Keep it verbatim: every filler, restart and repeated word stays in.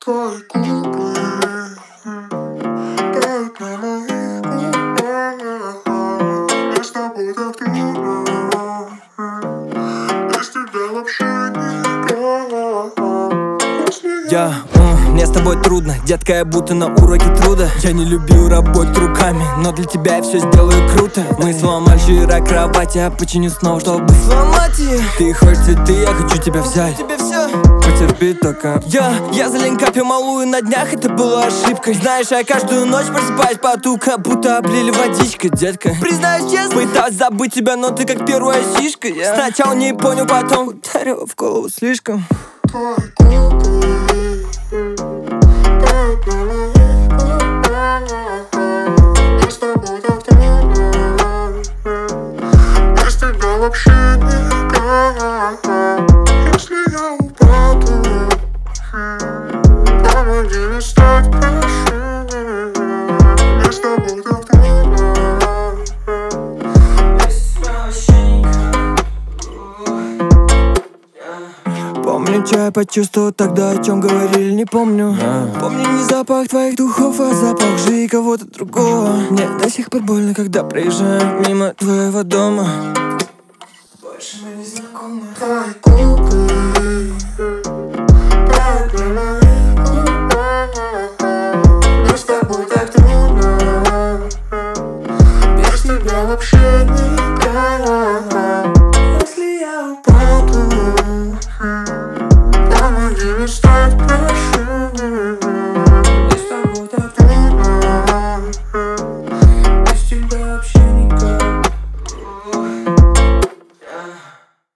Твои губы тают на моих губах. Мне с тобой так трудно, без тебя вообще никак. Я, uh, мне с тобой трудно, детка, я будто на уроке труда. Я не любил работать руками, но для тебя я все сделаю круто. Мы сломали вчера кровать, я починю снова, чтобы сломать ее. Ты хочешь цветы, я хочу тебя взять. Тебе все потерпи только. Я, я за ленкапи малую на днях, это была ошибкой. Знаешь, я каждую ночь просыпаюсь поту, как будто облили водичкой, детка. Признаюсь честно, пытаюсь забыть тебя, но ты как первая сишка. Я сначала не понял, потом ударил в голову слишком. Твои губы тают на моих губах. Мне с тобой так трудно, без тебя вообще никак. Если я упаду, помоги не стать, прошу. Мне с тобой так трудно. Помню, что я почувствовал тогда, о чем говорили, не помню. Помню не запах твоих духов, а запах лжи кого-то другого. Мне до сих пор больно, когда проезжаю мимо твоего дома. Больше мы не знакомы. Твои губы